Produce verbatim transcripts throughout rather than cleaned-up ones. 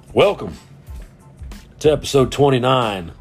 Welcome to episode twenty-nine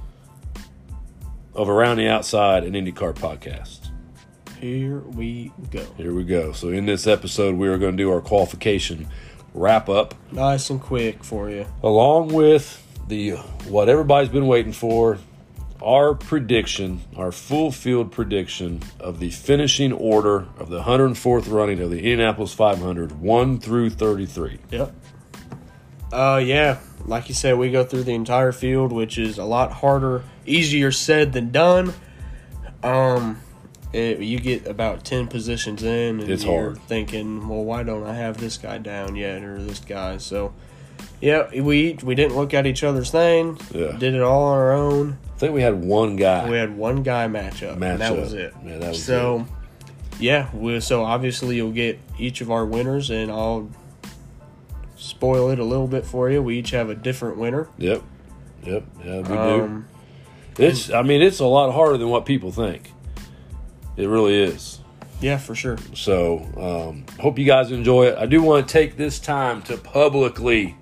of Around the Outside, an IndyCar podcast. Here we go. Here we go. So in this episode, we are going to do our qualification wrap-up. Nice and quick for you. Along with the what everybody's been waiting for, our prediction, our full field prediction of the finishing order of the one hundred fourth running of the Indianapolis five hundred, one through thirty-three. Yep. Uh, yeah, like you said, we go through the entire field, which is a lot harder, easier said than done. Um, it, you get about ten positions in, and it's you're hard. thinking, well, why don't I have this guy down yet, or this guy? So, yeah, we we didn't look at each other's thing. Yeah. Did it all on our own. I think we had one guy. We had one guy match up, Match and that up. was it. Yeah, that was so, yeah, we, so obviously you'll get each of our winners, and I'll spoil it a little bit for you. We each have a different winner. Yep. Yep. Yeah, we Um, do. It's, I mean, it's a lot harder than what people think. It really is. Yeah, for sure. So, um, hope you guys enjoy it. I do want to take this time to publicly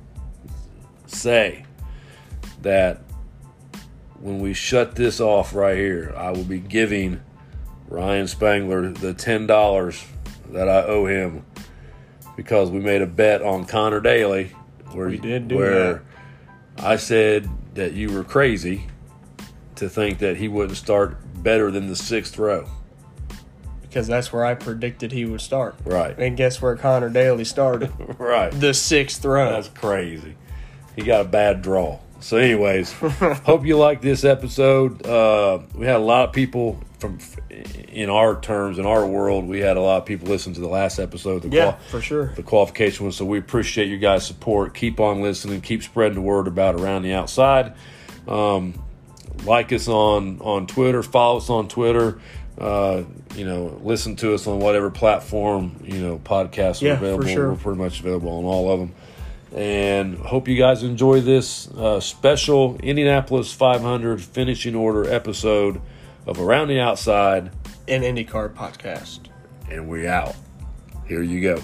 say that when we shut this off right here, I will be giving Ryan Spangler the ten dollars that I owe him because we made a bet on Connor Daly where, We did do where I said that you were crazy to think that he wouldn't start better than the sixth row. Because that's where I predicted he would start. Right. And guess where Connor Daly started? Right. The sixth row. That's crazy. He got a bad draw. So anyways, hope you like this episode. Uh, we had a lot of people from, in our terms, in our world, we had a lot of people listen to the last episode. The yeah, qual- for sure. The qualification one. So we appreciate you guys' support. Keep on listening. Keep spreading the word about Around the Outside. Um, like us on, on Twitter. Follow us on Twitter. Uh, you know, listen to us on whatever platform, you know, podcasts are Yeah, available. for sure. We're pretty much available on all of them. And hope you guys enjoy this uh, special Indianapolis five hundred finishing order episode of Around the Outside. An IndyCar podcast. And we out. Here you go.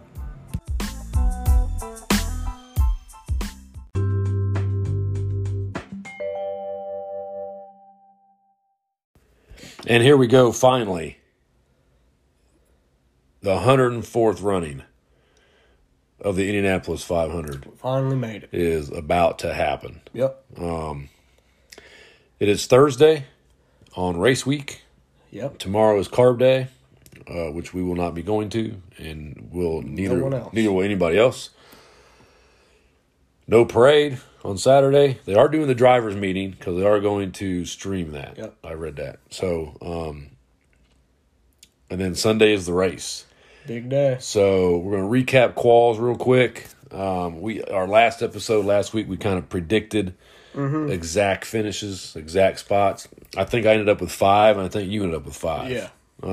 And here we go, finally. The one hundred fourth running of the Indianapolis five hundred Finally made it. is about to happen. Yep. It is Thursday on race week. Yep. Tomorrow is carb day, uh, which we will not be going to, and will neither one else. neither will anybody else. No parade on Saturday. They are doing the drivers' meeting because they are going to stream that. Yep. I read that. So, um, and then Sunday is the race. Big day. So we're going to recap quals real quick. Um, we our last episode last week, we kind of predicted Mm-hmm. exact finishes, exact spots. I think I ended up with five, and I think you ended up with five. Yeah.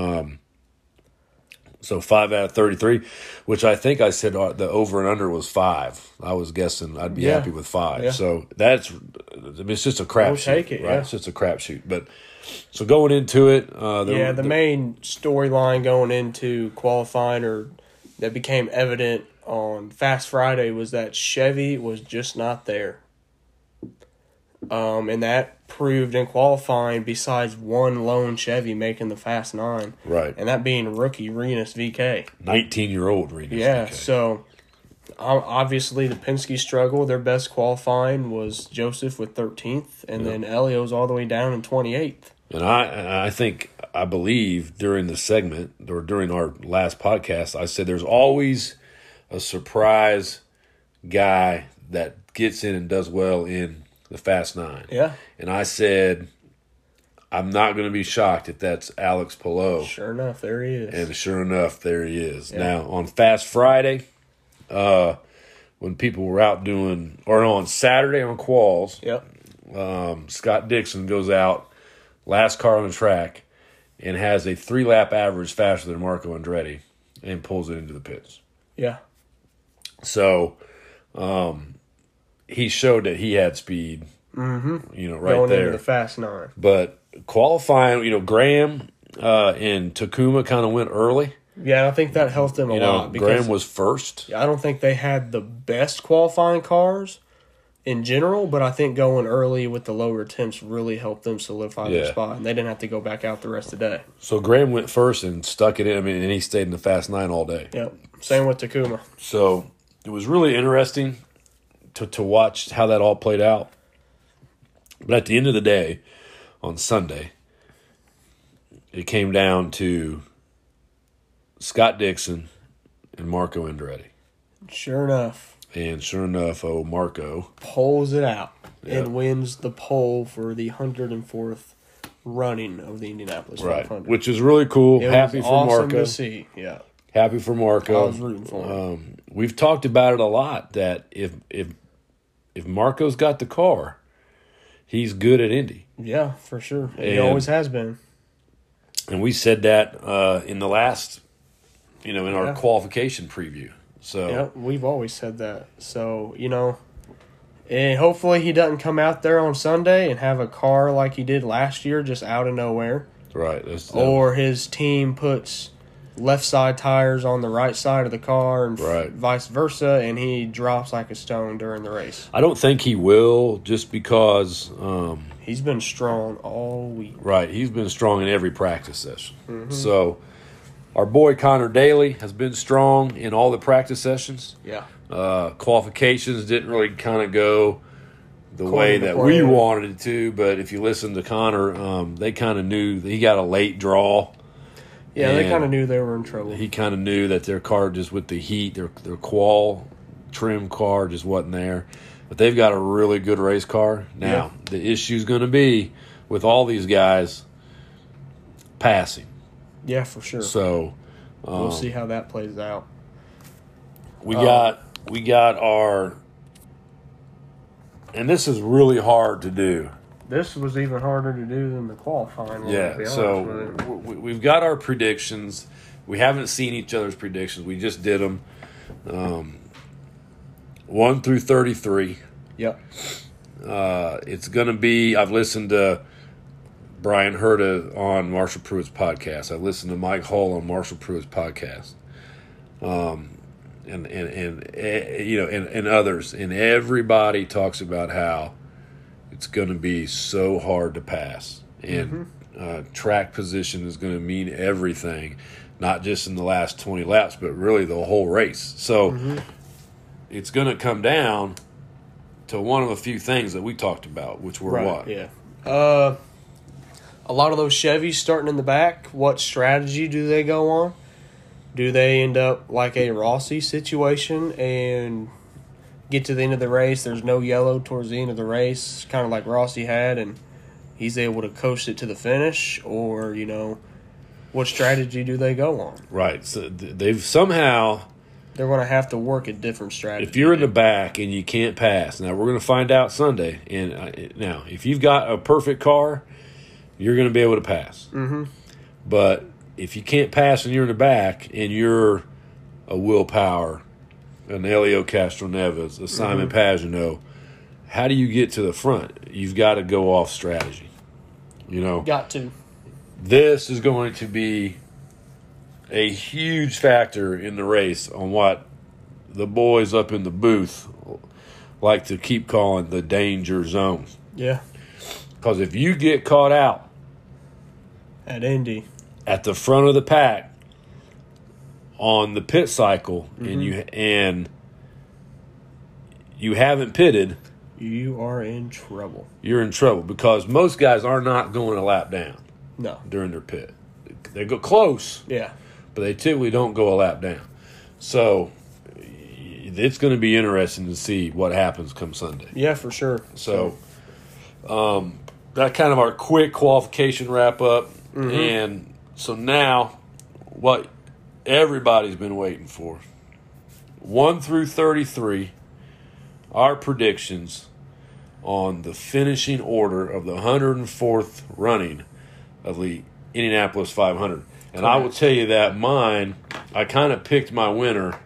So five out of thirty-three, which I think I said uh, the over and under was five. I was guessing I'd be Yeah. happy with five. Yeah. So that's I mean, it's just a crapshoot. We'll take it, right? yeah. It's just a crapshoot. But so going into it, uh, Yeah, the main storyline going into qualifying or that became evident on Fast Friday was that Chevy was just not there. Um, and that proved in qualifying besides one lone Chevy making the Fast Nine. right, And that being rookie Renus V K. nineteen-year-old Renus. Yeah, V K. so um, obviously the Penske struggle. Their best qualifying was Joseph with thirteenth, and then Elio's all the way down in twenty-eighth. And I, and I think, I believe during the segment or during our last podcast, I said there's always a surprise guy that gets in and does well in the Fast Nine. Yeah, And I said, I'm not going to be shocked if that's Alex Palou. sure enough, there he is. And sure enough, there he is. Yeah. Now, on Fast Friday, uh, when people were out doing, or no, on Saturday on quals, Yep. um, Scott Dixon goes out, last car on the track, and has a three-lap average faster than Marco Andretti and pulls it into the pits. Yeah. So um, he showed that he had speed, Mm-hmm. you know, right Going there. into the Fast Nine. But qualifying, you know, Graham uh, and Takuma kind of went early. Yeah, I think that helped them a You know, lot. Because Graham was first. I don't think they had the best qualifying cars in general, but I think going early with the lower attempts really helped them solidify their Yeah. spot, and they didn't have to go back out the rest of the day. So Graham went first and stuck it in. I mean, and he stayed in the Fast Nine all day. Yep. Same with Takuma. So it was really interesting to, to watch how that all played out. But at the end of the day, on Sunday, it came down to Scott Dixon and Marco Andretti. Sure enough, And sure enough, oh, Marco. pulls it out Yeah. and wins the pole for the one hundred fourth running of the Indianapolis Right. five hundred. Which is really cool. It Happy was for awesome Marco. to see. Yeah, Happy for Marco. I was rooting for him. Um, we've talked about it a lot that if if if Marco's got the car, he's good at Indy. Yeah, for sure. He And- always has been. And we said that uh, in the last, you know, in our Yeah. qualification preview. So Yeah, we've always said that. So, you know, and hopefully he doesn't come out there on Sunday and have a car like he did last year just out of nowhere. right, that's, Or his team puts left side tires on the right side of the car and f- Right. vice versa, and he drops like a stone during the race. I don't think he will, just because. Um, He's been strong all week. right, he's been strong in every practice session. Mm-hmm. So our boy Connor Daly has been strong in all the practice sessions. Yeah. Uh, qualifications didn't really kind of go the way According to that we plan. wanted it to, but if you listen to Connor, um, they kind of knew that he got a late draw. Yeah, they And kind of knew they were in trouble. He kind of knew that their car, just with the heat, their their qual trim car just wasn't there. But they've got a really good race car. Now, Yeah. the issue's going to be with all these guys passing. Yeah, for sure. So we'll see how that plays out. we Um, got we got our, and this is really hard to do. This was even harder to do than the qualifying one, to be Yeah, honest so with you. we- we've got our predictions. We haven't seen each other's predictions. We just did them. Um, one through thirty-three. Yep. Uh, it's going to be, I've listened to Brian Herta on Marshall Pruitt's podcast. I've listened to Mike Hull on Marshall Pruitt's podcast. Um, and, and, and, eh, you know, and, and others. And everybody talks about how it's going to be so hard to pass. And uh, track position is going to mean everything, not just in the last twenty laps, but really the whole race. So it's going to come down to one of a few things that we talked about, which were Right, what? yeah. Uh, a lot of those Chevys starting in the back, what strategy do they go on? Do they end up like a Rossi situation and get to the end of the race, there's no yellow towards the end of the race, kind of like Rossi had, and he's able to coast it to the finish? Or, you know, what strategy do they go on? Right. So th- they've somehow, They're going to have to work a different strategy. if you're in the back and you can't pass, now we're going to find out Sunday. And uh, now, if you've got a perfect car, you're going to be able to pass. Mm-hmm. But if you can't pass and you're in the back and you're a Will Power, an Elio Castroneves, a Simon Mm-hmm. Pagenaud, how do you get to the front? You've got to go off strategy. You know, Got to. this is going to be a huge factor in the race on what the boys up in the booth like to keep calling the danger zone. Yeah. Because if you get caught out At Indy. at the front of the pack on the pit cycle Mm-hmm. and you and you haven't pitted, You are in trouble. you're in trouble, because most guys are not going a lap down No. during their pit. They go close, Yeah. but they typically don't go a lap down. So it's going to be interesting to see what happens come Sunday. Yeah, for sure. So um, that kind of our quick qualification wrap up. Mm-hmm. And so now what everybody's been waiting for, one through thirty-three, our predictions on the finishing order of the one hundred fourth running of the Indianapolis five hundred. And I will tell you that mine, I kind of picked my winner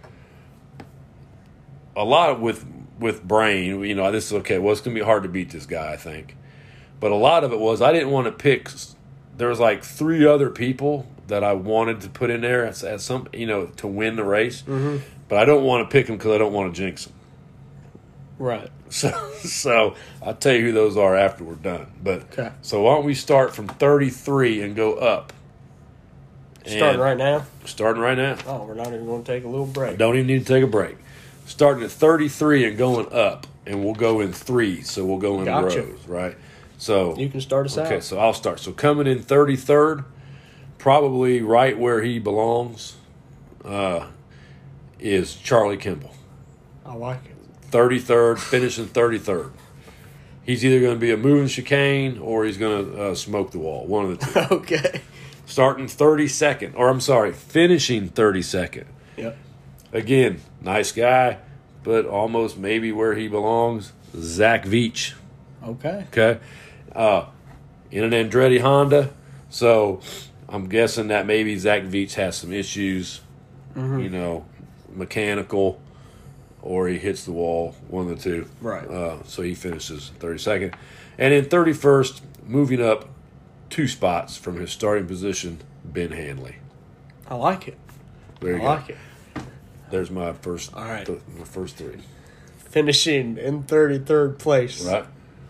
a lot with with brain. You know, this is okay. Well, it's going to be hard to beat this guy, I think. But a lot of it was I didn't want to pick. There was like three other people that I wanted to put in there as, as some, you know, to win the race. Mm-hmm. But I don't want to pick them because I don't want to jinx them. Right. So, so I'll tell you who those are after we're done. But Okay. so why don't we start from thirty-three and go up? Starting And right now? Starting right now. Oh, we're not even going to take a little break. Don't even need to take a break. Starting at thirty-three and going up, and we'll go in threes. So we'll go in Gotcha. rows, right? So You can start us okay, out. so I'll start. So coming in thirty-third, probably right where he belongs, uh, is Charlie Kimball. I like it. thirty-third, finishing thirty-third. He's either going to be a moving chicane or he's going to uh, smoke the wall. One of the two. Okay. Starting thirty-second, or I'm sorry, finishing thirty-second. Yep. Again, nice guy, but almost maybe where he belongs, Zach Veach. Okay. Okay. Uh, in an Andretti Honda. So I'm guessing that maybe Zach Veach has some issues, Mm-hmm. you know, mechanical, or he hits the wall, one of the two. Right. Uh, so he finishes thirty-second. And in thirty-first, moving up two spots from his starting position, Ben Hanley. I like it. There you I go. like it. There's my first, All right. th- my first three. Finishing in thirty-third place. Right?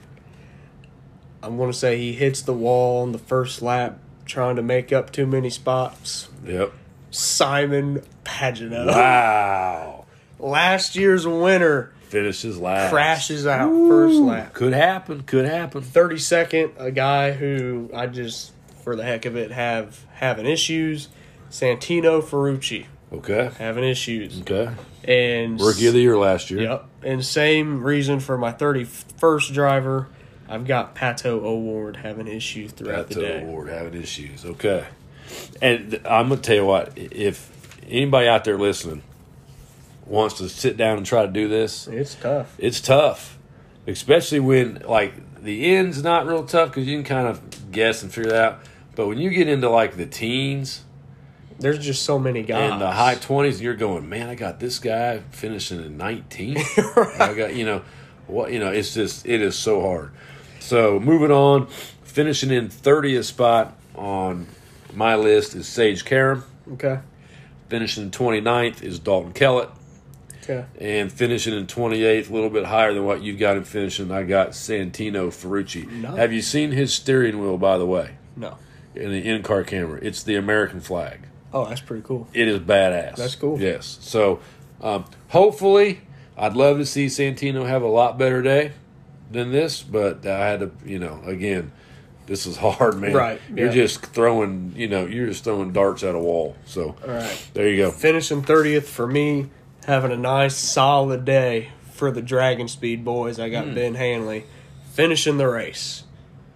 I'm going to say he hits the wall on the first lap trying to make up too many spots. Yep. Simon Pagenaud. Wow. Last year's winner Finishes last. crashes out first lap. Could happen. Could happen. thirty-second, a guy who I just, for the heck of it, have having issues. Santino Ferrucci Okay. having issues. Okay. And Rookie of the year last year. Yep. And same reason for my thirty-first driver. I've got Pato O'Ward having issues throughout the Pato day. O'Ward having issues. Okay. And th- I'm going to tell you what, if anybody out there listening wants to sit down and try to do this, It's tough. it's tough. Especially when, like, the end's not real tough because you can kind of guess and figure it out. But when you get into, like, the teens There's just so many guys. and the high twenties, and you're going, man, I got this guy finishing in nineteenth. I got, you know, what, you know, it's just, it is so hard. So moving on, finishing in thirtieth spot on my list is Sage Karam. Okay. Finishing twenty-ninth is Dalton Kellett. Okay. And finishing in twenty-eighth, a little bit higher than what you got him finishing, I got Santino Ferrucci. No. Have you seen his steering wheel, by the way, No. in the in-car camera? It's the American flag. Oh, that's pretty cool. It is badass. That's cool. Yes. So um, hopefully, I'd love to see Santino have a lot better day than this, but I had to, you know, again, this is hard, man. Right, You're yeah. just throwing, you know, you're just throwing darts at a wall. So All right. there you go. Finishing thirtieth for me, having a nice solid day for the Dragon Speed boys. I Hmm. got Ben Hanley finishing the race.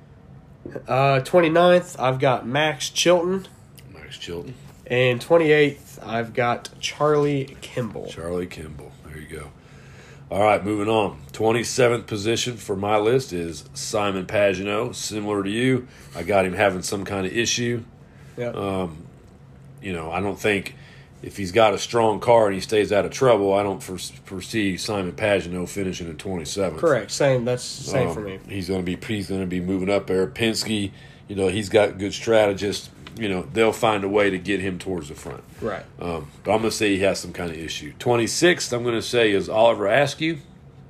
Uh, twenty-ninth, I've got Max Chilton. Max Chilton, And twenty-eighth, I've got Charlie Kimball. Charlie Kimball. There you go. All right, moving on. twenty-seventh position for my list is Simon Pagenaud. Similar to you, I got him having some kind of issue. Yep. Um, you know, I don't think if he's got a strong car and he stays out of trouble, I don't fore- foresee Simon Pagenaud finishing in twenty-seventh. Correct. Same. That's same Um, for me. He's going to be he's going to be moving up there. Penske, you know, he's got good strategists. You know, they'll find a way to get him towards the front. Right. Um, but I'm going to say he has some kind of issue. twenty-sixth, I'm going to say is Oliver Askew.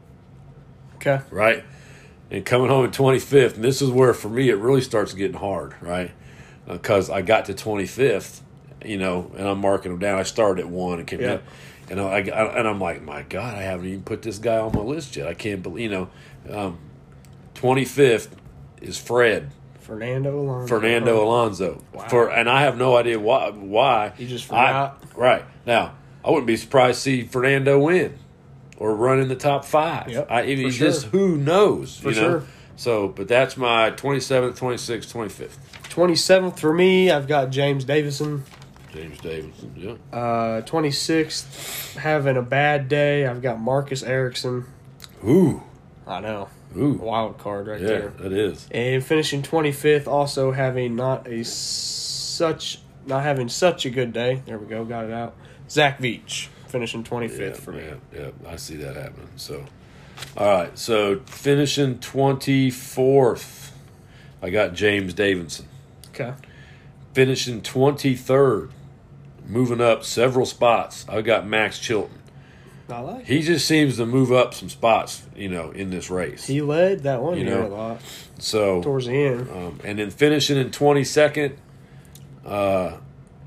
Okay. Right? And coming home in twenty-fifth, and this is where, for me, it really starts getting hard, right? Because uh, I got to twenty-fifth, you know, and I'm marking them down. I started at one and came Yeah. down. And, I, I, and I'm like, my God, I haven't even put this guy on my list yet. I can't believe, you know. Um, twenty-fifth is Fred. Fernando Alonso. Fernando Alonso. Wow. For And I have no idea why. why. You just I, forgot? right. Now, I wouldn't be surprised to see Fernando win or run in the top five. Yep, I, I mean, for sure. just who knows? For you know? sure. So, but that's my twenty-seventh, twenty-sixth, twenty-fifth. twenty-seventh for me, I've got James Davison. James Davidson, yeah. Uh, twenty-sixth, having a bad day, I've got Marcus Ericsson. Ooh, I know. ooh. Wild card right Yeah, there. that is. And finishing twenty-fifth, also having not a such not having such a good day. There we go, got it out. Zach Veach finishing twenty-fifth Yeah, for me. yeah, yeah, I see that happening. So, all right. So finishing twenty-fourth, I got James Davidson. Okay. Finishing twenty-third, moving up several spots, I've got Max Chilton. I like it. He just seems to move up some spots, you know, in this race. He led that one You year know, a lot So, towards the end. um, and then finishing in twenty-second, uh,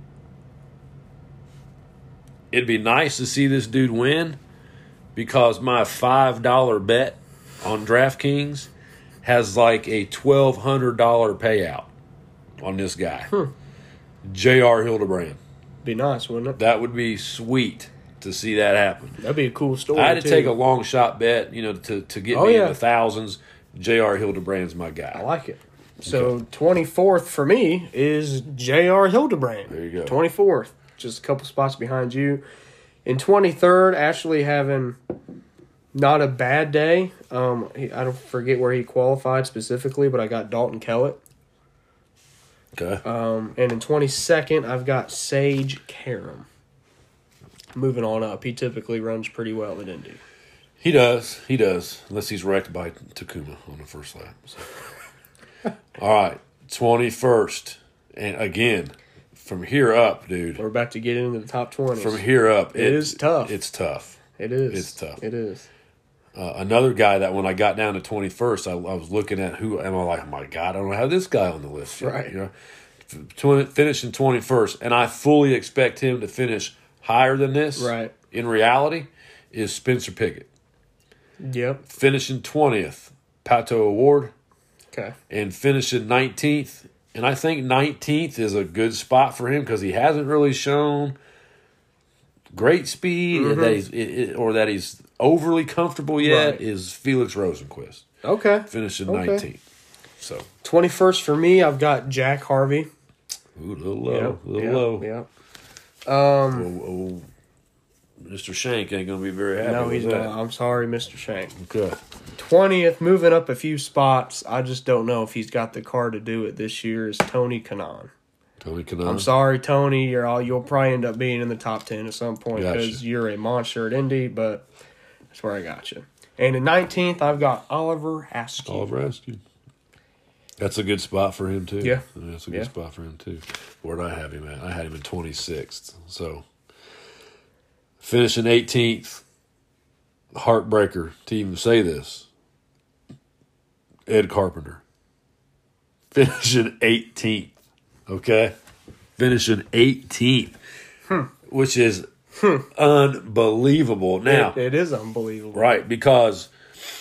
it'd be nice to see this dude win because my five dollar bet on DraftKings has like a twelve hundred dollars payout on this guy. Hmm. J R. Hildebrand. Be nice, wouldn't it? That would be sweet to see that happen. That'd be a cool story. I had to too. take a long shot bet, you know, to, to get Oh, me yeah. in the thousands. J R. Hildebrand's my I guy. like it. So twenty-fourth for me is J R. Hildebrand. There you go. twenty-fourth, just a couple spots behind you. In twenty-third, actually having not a bad day. Um, he, I don't forget where he qualified specifically, but I got Dalton Kellett. Okay. Um, and in twenty-second, I've got Sage Karam. Moving on up, he typically runs pretty well at Indy. He does. He does. Unless he's wrecked by Takuma on the first lap. So. All right. twenty-first. And again, from here up, dude. We're about to get into the top twenty. From here up. It is tough. It's tough. It is. It's tough. It is. Uh, another guy that when I got down to twenty-first, I, I was looking at who, and I'm like, oh my God, I don't have this guy on the list yet. Right. You know, twenty, finishing twenty-first, and I fully expect him to finish higher than this. Right. In reality, is Spencer Pickett. Yep. Finishing twentieth, Pato Award, Okay. and finishing nineteenth. And I think nineteenth is a good spot for him because he hasn't really shown great speed Mm-hmm. and that he's, it, it, or that he's overly comfortable yet. Right. Is Felix Rosenquist Okay. finishing Okay. nineteenth. So, twenty-first for me, I've got Jack Harvey. ooh, a little low, Yep, a little yep, low. Yep. Um, Oh, oh, Mister Shank ain't going to be very happy no, with he's that. not. I'm sorry, Mister Shank. Okay. twentieth, moving up a few spots. I just don't know if he's got the car to do it this year, is Tony Kanaan. Tony Kanaan. I'm sorry, Tony. You're all, you'll probably end up being in the top ten at some point Gotcha. because you're a monster at Indy, but that's where I got you. And in nineteenth, I've got Oliver Askew. Oliver Askew. That's a good spot for him, too. Yeah. That's a good Yeah. spot for him, too. Where'd I have him at? I had him in twenty-sixth. So, finishing eighteenth, heartbreaker to even say this, Ed Carpenter. Finishing eighteenth. Okay? Finishing eighteenth. Hmm. Which is unbelievable. Now, It, it is unbelievable. right, because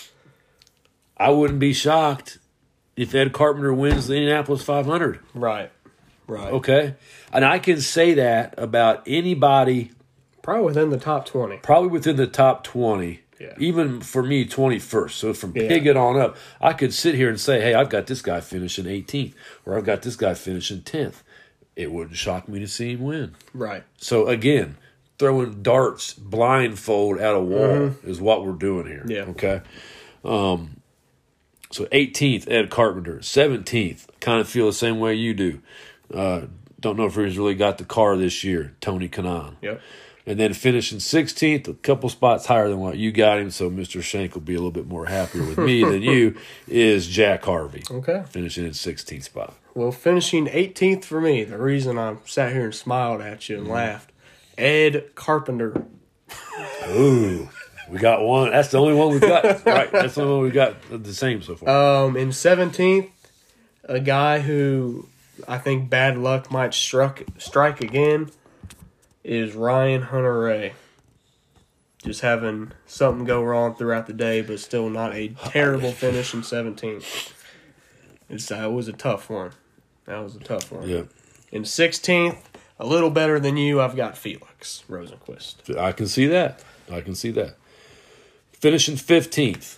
I wouldn't be shocked if Ed Carpenter wins the Indianapolis five hundred. Right. Right. Okay? And I can say that about anybody Probably within the top twenty. probably within the top twenty. Yeah. Even for me, twenty-first. So from Yeah. Piggott on up, I could sit here and say, hey, I've got this guy finishing eighteenth, or I've got this guy finishing tenth. It wouldn't shock me to see him win. Right. So again, throwing darts blindfold at a wall Mm-hmm. is what we're doing here. Yeah. Okay. Um, so eighteenth, Ed Carpenter. seventeenth, kind of feel the same way you do. Uh, don't know if he's really got the car this year, Tony Kanaan. Yep. And then finishing sixteenth, a couple spots higher than what you got him, so Mister Shank will be a little bit more happier with me than you, is Jack Harvey. Okay. Finishing in sixteenth spot. Well, finishing eighteenth for me, the reason I sat here and smiled at you and Mm-hmm. laughed, Ed Carpenter. Ooh. We got one. That's the only one we've got. Right. That's the only one we got the same so far. Um, in seventeenth, a guy who I think bad luck might struck strike again is Ryan Hunter-Reay. Just having something go wrong throughout the day, but still not a terrible finish in seventeenth. It's, uh, it was a tough one. That was a tough one. Yeah. In sixteenth, a little better than you, I've got Felix Rosenquist. I can see that. I can see that. Finishing fifteenth.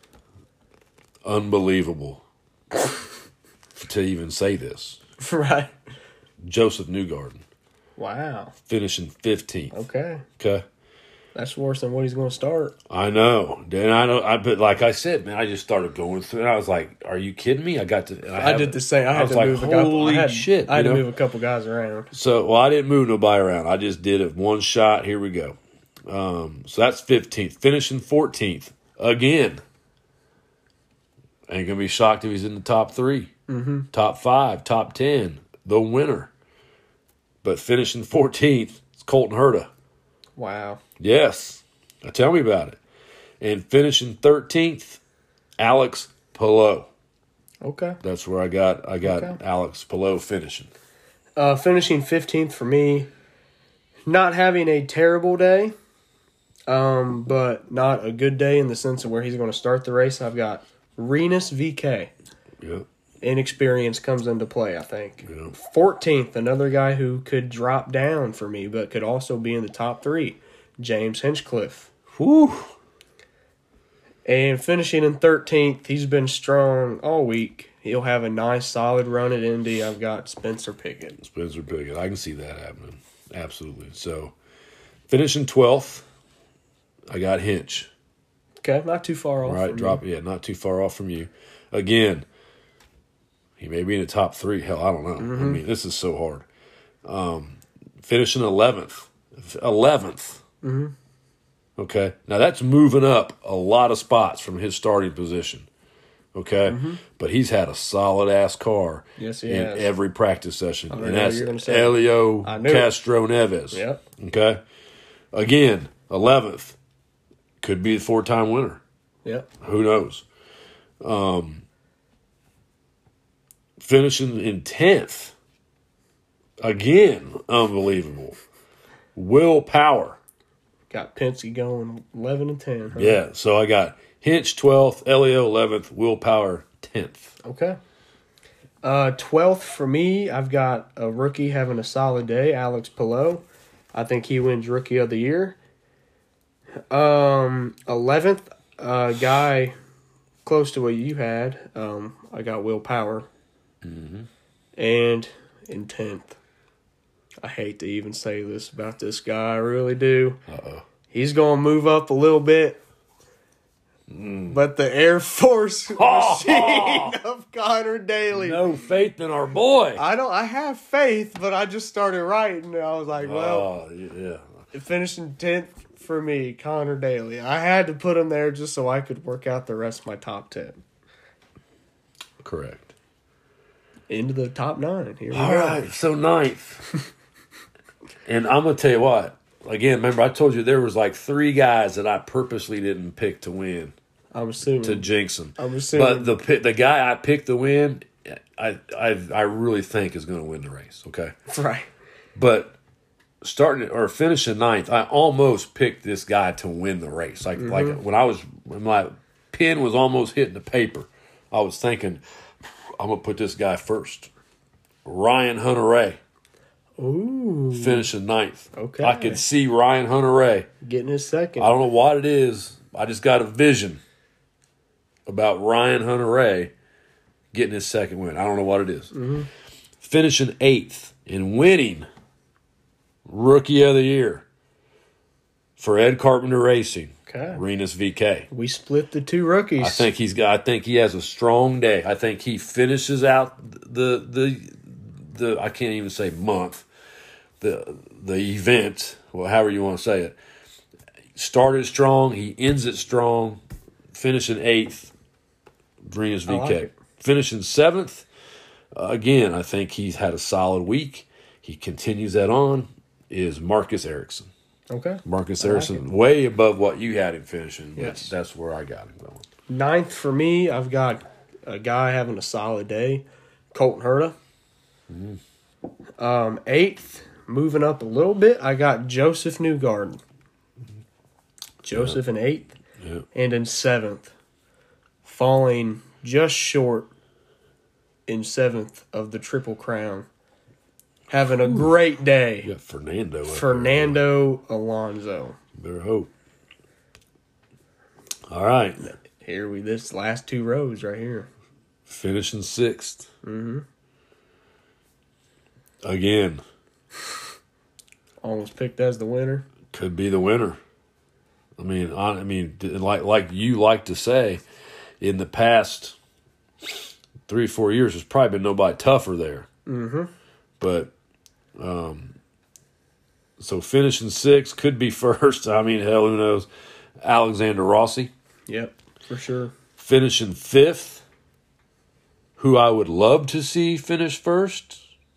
Unbelievable. To even say this. Right. Joseph Newgarden. Wow. Finishing fifteenth. Okay. Okay. That's worse than what he's going to start. I know. Then I know. I but like I said, man, I just started going through, and I was like, "Are you kidding me?" I got to. and I have- did the same. I had was to like, move a couple. "Holy I had, shit!" I had you to know? move a couple guys around. So, well, I didn't move nobody around. I just did it one shot. Here we go. Um, so that's fifteenth. Finishing fourteenth again. Ain't gonna be shocked if he's in the top three, mm-hmm. top five, top ten. The winner, But finishing fourteenth, it's Colton Herta. Wow. Yes. Now tell me about it. And finishing thirteenth, Alex Palou. Okay. That's where I got I got Okay. Alex Palou finishing. Uh, finishing fifteenth for me. Not having a terrible day, um, but not a good day in the sense of where he's going to start the race. I've got Renus V K. Yep. Inexperience comes into play, I think. Yep. fourteenth, another guy who could drop down for me, but could also be in the top three, James Hinchcliffe. Whew. And finishing in thirteenth, he's been strong all week. He'll have a nice, solid run at Indy. I've got Spencer Pickett. Spencer Pickett. I can see that happening. Absolutely. So, finishing twelfth, I got Hinch. Okay, not too far off. Right, from drop. you. Yeah, not too far off from you. Again, he may be in the top three. Hell, I don't know. Mm-hmm. I mean, this is so hard. Um, finishing eleventh. eleventh. Mm-hmm. Okay. Now, that's moving up a lot of spots from his starting position. Okay. Mm-hmm. But he's had a solid-ass car Yes, he in has. every practice session. I And know that's you're gonna say it. Elio I knew it. Castro Neves. Yep. Okay. Again, eleventh. Could be the four-time winner. Yep. Who knows? Um, finishing in tenth. Again, unbelievable. Will Power. Got Penske going eleven and ten. Huh? Yeah, so I got Hinch twelfth, Elio eleventh, Will Power tenth. Okay. Uh, twelfth for me, I've got a rookie having a solid day, Alex Palou. I think he wins Rookie of the Year. Um, eleventh, uh, guy close to what you had. Um, I got Will Power. Mm-hmm. And in tenth, I hate to even say this about this guy. I really do. Uh-oh. He's going to move up a little bit. Mm. But the Air Force Oh, machine of Connor Daly. No faith in our boy. I don't. I have faith, but I just started writing. And I was like, well, oh, yeah. finishing tenth for me, Connor Daly. I had to put him there just so I could work out the rest of my top ten. Correct. Into the top nine. Here we All go. right, so ninth. And I'm going to tell you what. Again, remember I told you there was like three guys that I purposely didn't pick to win, I'm assuming. to jinx them. I'm assuming. But the pi- the guy I picked to win, I I, I really think is going to win the race, okay? Right. But starting or finishing ninth, I almost picked this guy to win the race. Like Mm-hmm. like when I was when my pen was almost hitting the paper, I was thinking, I'm gonna put this guy first. Ryan Hunter-Reay Ooh. finishing ninth. Okay. I could see Ryan Hunter-Reay. Getting his second. I don't know what it is. I just got a vision about Ryan Hunter-Reay getting his second win. I don't know what it is. Mm-hmm. Finishing eighth and winning Rookie of the Year for Ed Carpenter Racing, Okay. Renus V K. We split the two rookies. I think he's got. I think he has a strong day. I think he finishes out the the the. I can't even say month. The the event, well, however you want to say it, started strong. He ends it strong, finishing eighth. Renus I like V K it. finishing seventh. Uh, again, I think he's had a solid week. He continues that on. Is Marcus Ericsson. Okay. Marcus I like Ericsson, way above what you had him finishing. But Yes. that's where I got him going. Ninth for me, I've got a guy having a solid day, Colton Herta. Mm-hmm. Um, eighth, moving up a little bit, I got Joseph Newgarden. Joseph in eighth. Yeah. And in seventh, falling just short in seventh of the Triple Crown. Having a great day, You got Fernando. up there. Fernando Alonso. Better hope. All right. Here we this last two rows right here. Finishing sixth. Mm-hmm. Again, Almost picked as the winner. could be the winner. I mean, I, I mean, like like you like to say, in the past three or four years, there's probably been nobody tougher there. Mm-hmm. But, um, so finishing sixth could be first. I mean, hell, who knows? Alexander Rossi. Yep, for sure. Finishing fifth, who I would love to see finish first,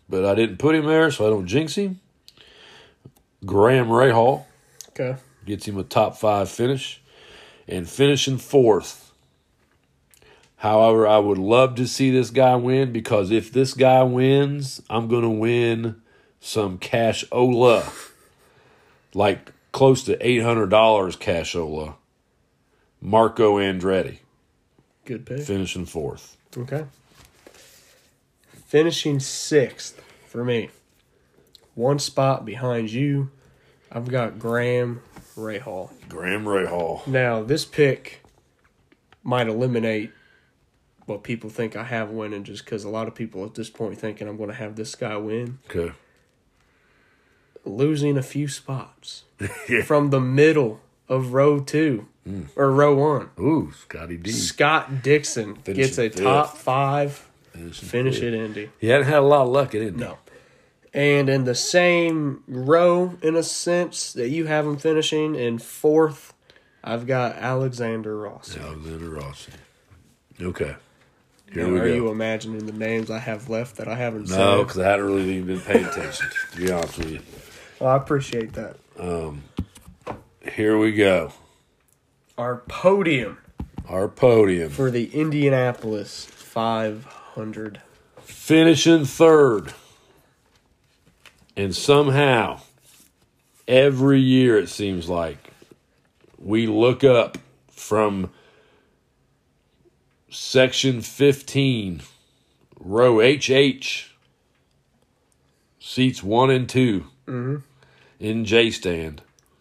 but I didn't put him there, so I don't jinx him. Graham Rahal Okay. gets him a top five finish. And finishing fourth. However, I would love to see this guy win because if this guy wins, I'm going to win some cashola. Like close to eight hundred dollars cashola. Marco Andretti. Good pick. Finishing fourth. Okay. Finishing sixth for me. One spot behind you. I've got Graham Rahal. Graham Rahal. Now, this pick might eliminate what people think I have winning just because a lot of people at this point thinking I'm going to have this guy win. Okay. Losing a few spots Yeah. from the middle of row two mm. or row one. Ooh, Scotty D. Scott Dixon Finishing gets a fifth. top five Finishing finish fifth. at Indy. He hadn't had a lot of luck at Indy. No. And in the same row, in a sense, that you have him finishing in fourth, I've got Alexander Rossi. Alexander Rossi. Okay. Here Now, we are go. you imagining the names I have left that I haven't said? No, because I hadn't really even been paying attention, to be honest with you. Well, I appreciate that. Um, here we go. Our podium Our podium. for the Indianapolis five hundred. Finishing third. And somehow, every year it seems like, we look up from section fifteen, row H H, seats one and two Mm-hmm. in J stand,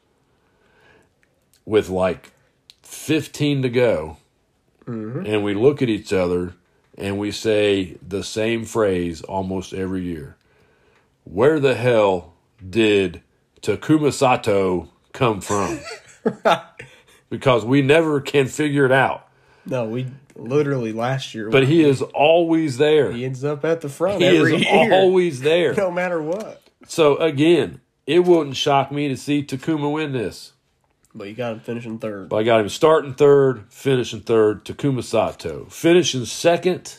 with like fifteen to go. Mm-hmm. And we look at each other and we say the same phrase almost every year. Where the hell did Takuma Sato come from? Because we never can figure it out. No, we literally last year. But he is always there. He ends up at the front He every is year. always there. No matter what. So, again, it wouldn't shock me to see Takuma win this. But you got him finishing third. But I got him starting third, finishing third, Takuma Sato. Finishing second,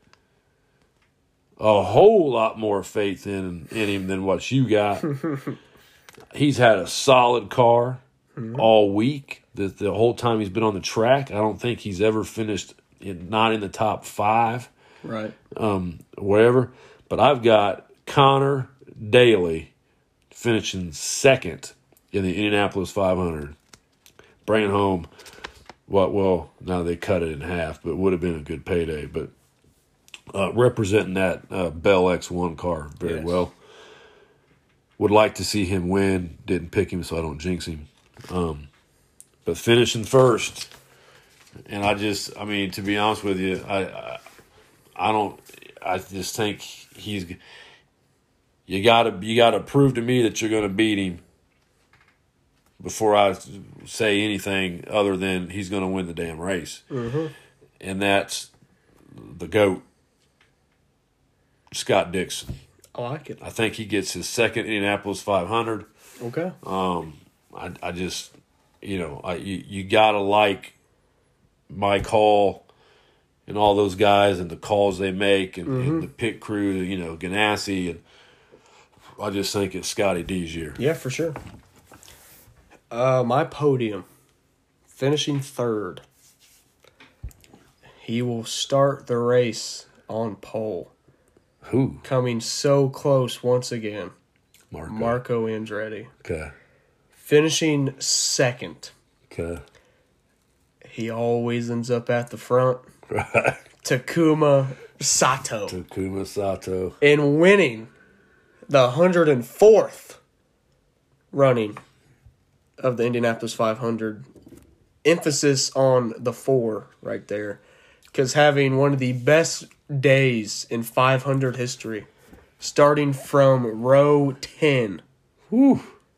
a whole lot more faith in, in him than what you got. He's had a solid car mm-hmm. all week. The, the whole time he's been on the track, I don't think he's ever finished in, not in the top five. Right. Um, wherever. But I've got Connor Daly finishing second in the Indianapolis five hundred. Bringing home what, well, now they cut it in half, but it would have been a good payday. But uh, representing that uh, Bell X one car very yes. well. Would like to see him win. Didn't pick him, so I don't jinx him. Um, but finishing first. And I just, I mean, to be honest with you, I, I, I don't, I just think he's, you gotta, you gotta prove to me that you're going to beat him before I say anything other than he's going to win the damn race. Mm-hmm. And that's the GOAT, Scott Dixon. I like it. I think he gets his second Indianapolis five hundred. Okay. Um, I, I just, you know, I, you, you got to like Mike Hall and all those guys and the calls they make and, mm-hmm. and the pit crew, you know, Ganassi. And I just think it's Scotty D's year. Yeah, for sure. Uh, my podium, finishing third. He will start the race on pole. Who? Coming so close once again. Marco. Marco Andretti. Okay. Finishing second. Okay. He always ends up at the front. Right. Takuma Sato. Takuma Sato. And winning the one hundred fourth running of the Indianapolis five hundred. Emphasis on the four right there. Because having one of the best days in five hundred history, starting from row ten. Whew.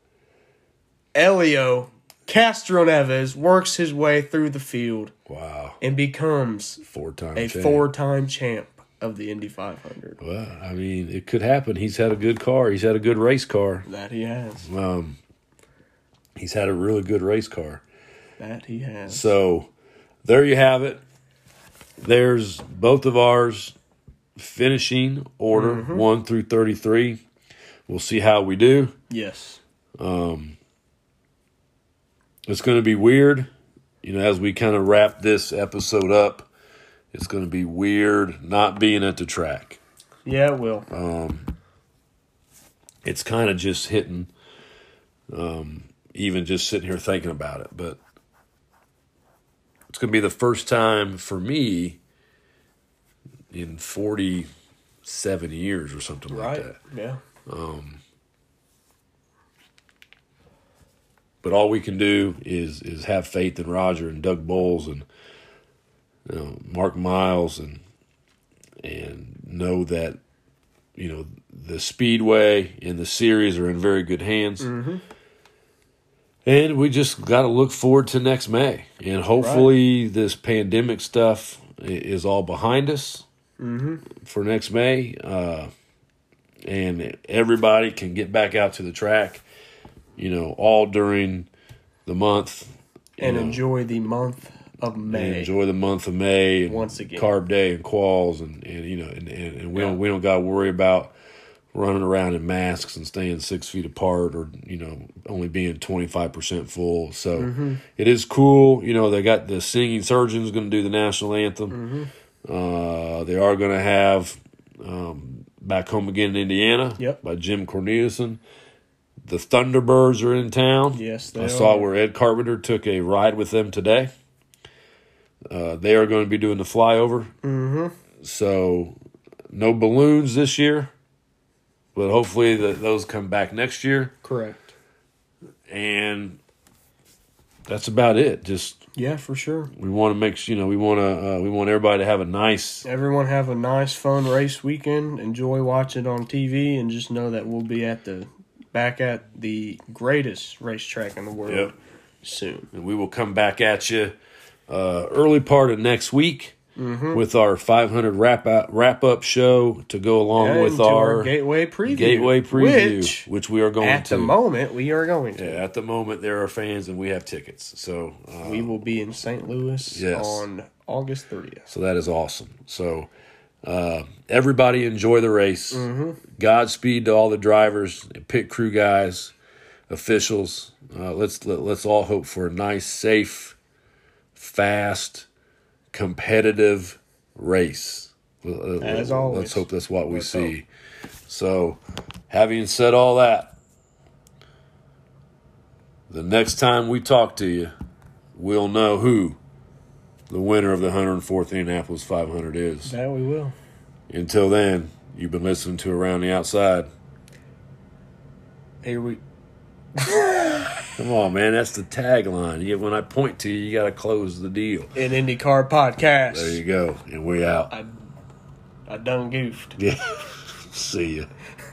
Elio Castroneves works his way through the field. Wow. And becomes Four-time a champ. four-time champ of the Indy five hundred. Well, I mean, it could happen. He's had a good car. He's had a good race car. That he has. Um, he's had a really good race car. That he has. So, there you have it. There's both of ours. finishing order, mm-hmm. one through thirty-three. We'll see how we do. Yes. Um, it's going to be weird. You know, as we kind of wrap this episode up, it's going to be weird not being at the track. Yeah, it will. Um, it's kind of just hitting, um, even just sitting here thinking about it. But it's going to be the first time for me in forty-seven years or something right. like that. Yeah. Um, but all we can do is is have faith in Roger and Doug Bowles and you know, Mark Miles and and know that you know the Speedway and the series are in very good hands. Mm-hmm. And we just got to look forward to next May, and hopefully right. this pandemic stuff is all behind us mm-hmm. for next May. Uh, And everybody can get back out to the track, you know, all during the month. And know, enjoy the month of May. Enjoy the month of May. And once again. Carb Day and quals. And, and you know, and, and, and we yeah. don't, we don't got to worry about running around in masks and staying six feet apart or, you know, only being twenty-five percent full. So mm-hmm. it is cool. You know, they got the singing surgeons going to do the national anthem. Mm-hmm. Uh, they are going to have... Um, Back Home Again in Indiana yep. by Jim Cornelison. The Thunderbirds are in town. Yes, they I are. saw where Ed Carpenter took a ride with them today. Uh, they are going to be doing the flyover. Mm-hmm. So, no balloons this year, but hopefully the, those come back next year. Correct. And that's about it. Just yeah, for sure. We want to make you know we want to uh, we want everybody to have a nice. Everyone have a nice, fun race weekend. Enjoy watching on T V, and just know that we'll be at the back at the greatest racetrack in the world yep. soon. And we will come back at you uh, early part of next week mm-hmm. with our five hundred wrap out, wrap up show to go along and with our, our Gateway preview. Gateway preview, which, which we are going at to. At the moment, we are going to. Yeah, at the moment, there are fans and we have tickets. So uh, we will be in Saint Louis yes. on August thirtieth. So that is awesome. So uh, everybody enjoy the race. Mm-hmm. Godspeed to all the drivers, pit crew guys, officials. Uh, let's let, let's all hope for a nice, safe, fast, competitive race. As always. Let's hope that's what we let's see. Hope. So, having said all that, the next time we talk to you, we'll know who the winner of the one hundred fourth Indianapolis five hundred is. That we will. Until then, you've been listening to Around the Outside. Here we... Come on, man. That's the tagline. You, when I point to you, you got to close the deal. An IndyCar podcast. There you go. And we out. I, I done goofed. Yeah. See ya.